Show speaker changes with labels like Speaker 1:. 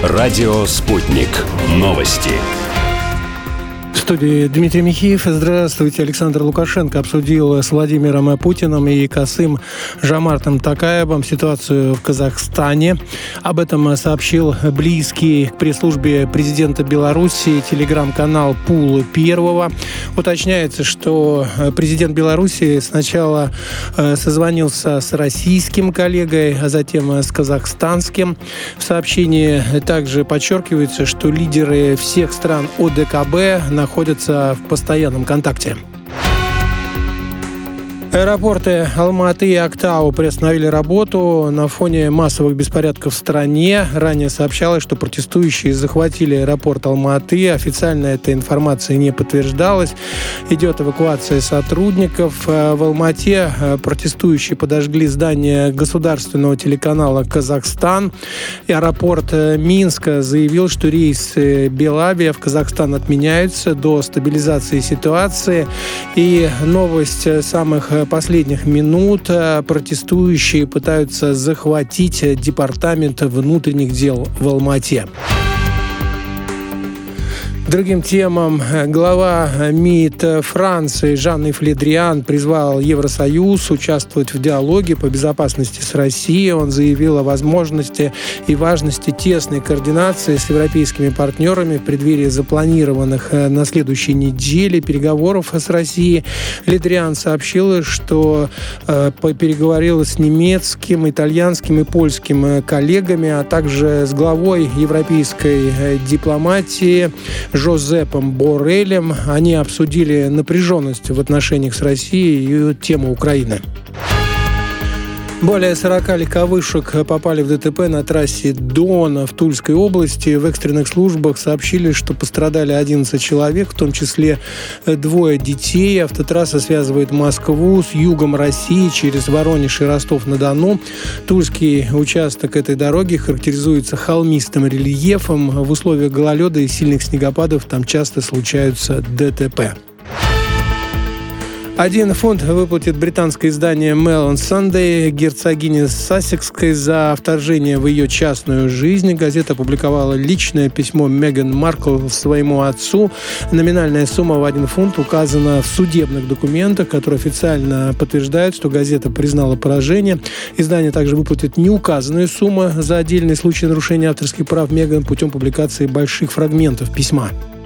Speaker 1: Радио «Спутник». Новости.
Speaker 2: В студии Дмитрий Михеев. Здравствуйте. Александр Лукашенко обсудил с Владимиром Путиным и Касым-Жомартом Токаевым ситуацию в Казахстане. Об этом сообщил близкий к пресс-службе президента Беларуси телеграм-канал Пул Первого. Уточняется, что президент Беларуси сначала созвонился с российским коллегой, а затем с казахстанским. В сообщении также подчеркивается, что лидеры всех стран ОДКБ находятся в постоянном контакте. Аэропорты Алматы и Актау приостановили работу на фоне массовых беспорядков в стране. Ранее сообщалось, что протестующие захватили аэропорт Алматы. Официально эта информация не подтверждалась. Идет эвакуация сотрудников. В Алмате протестующие подожгли здание государственного телеканала «Казахстан». И аэропорт Минска заявил, что рейсы Белавиа в Казахстан отменяются до стабилизации ситуации. И новость самых последних минут: протестующие пытаются захватить департамент внутренних дел в Алмате. Другим темам. Глава МИД Франции Жан-Йves Le Drian призвал Евросоюз участвовать в диалоге по безопасности с Россией. Он заявил о возможности и важности тесной координации с европейскими партнерами в преддверии запланированных на следующей неделе переговоров с Россией. Le Drian сообщил, что переговорил с немецким, итальянским и польским коллегами, а также с главой европейской дипломатии Жозепом Боррелем. Они обсудили напряженность в отношениях с Россией и тему Украины. Более 40 легковушек попали в ДТП на трассе Дон в Тульской области. В экстренных службах сообщили, что пострадали 11 человек, в том числе 2 детей. Автотрасса связывает Москву с югом России через Воронеж и Ростов-на-Дону. Тульский участок этой дороги характеризуется холмистым рельефом. В условиях гололеда и сильных снегопадов там часто случаются ДТП. 1 фунт выплатит британское издание Mail on Sunday герцогине Сассекской за вторжение в ее частную жизнь. Газета опубликовала личное письмо Меган Маркл своему отцу. Номинальная сумма в 1 фунт указана в судебных документах, которые официально подтверждают, что газета признала поражение. Издание также выплатит неуказанную сумму за отдельный случай нарушения авторских прав Меган путем публикации больших фрагментов письма.